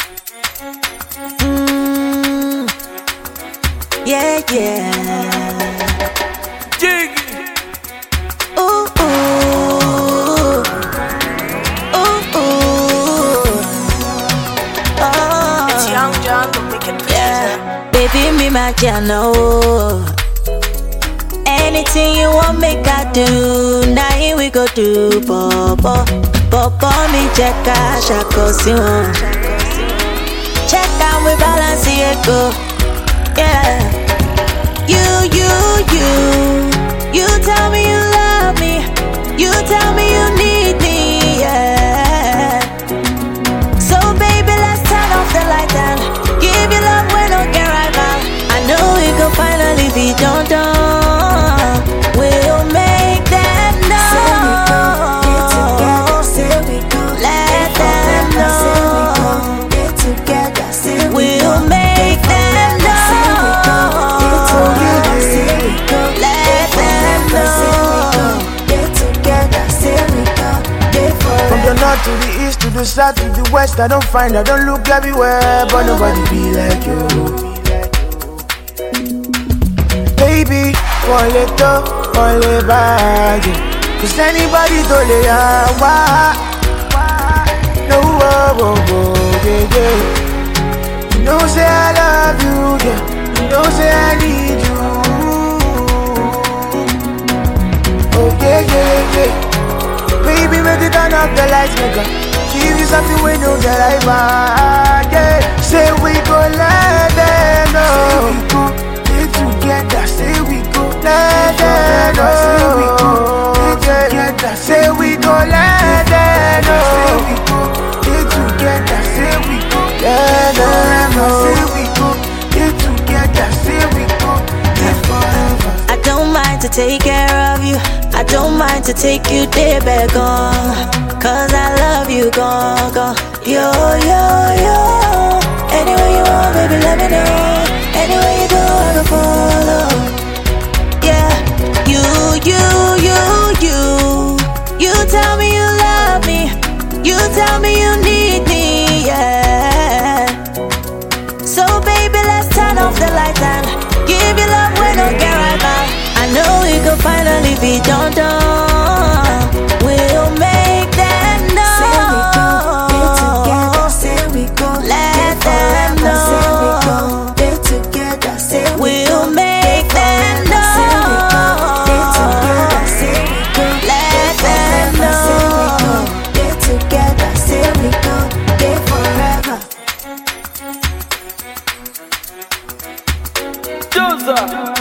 Yeah, yeah. Jiggy. Ooh, ooh. Ooh, ooh. Oh. It's Young John, the wicked producer. Yeah. Baby, me my know. Anything you want, make I do. Now here we go do, Bobo. Bobo, me check out, shako si won. Check out, we balance it go. Yeah. You tell me you love me. You tell me you need me, yeah. So baby, let's turn off the light and give you love when don't get right back. I know we can finally be done. We'll make them know. Let them know. We'll make them know. Let them know. From the north to the east to the south to the west, I don't look everywhere, but nobody be like you. Baby, one le bag. Cause anybody do le yawa. No, yeah, yeah. You know say I love you, yeah. You know say I need you. Oh yeah, yeah, yeah. Baby, make it turn up the lights, nigga. Give you something we know that I want, yeah. Say we go let them know. Say we go get together. Say we go let them know. Say we go get together. Say we go let them know. Say we go get together. Say we go let them know. Say we go get together. Say we go live forever. I don't mind to take care of you. I don't mind to take you there back on. Cause I love you, go. Yo. Anywhere you want, baby, let me know. Anywhere you go, I can follow. Yeah, you tell me you love me. You tell me you need me, yeah. So baby, let's turn off the lights and give you love when don't get right back. I know we could finally be done. We'll make them know. Let them know. We'll make them know. Let them know. Joseph.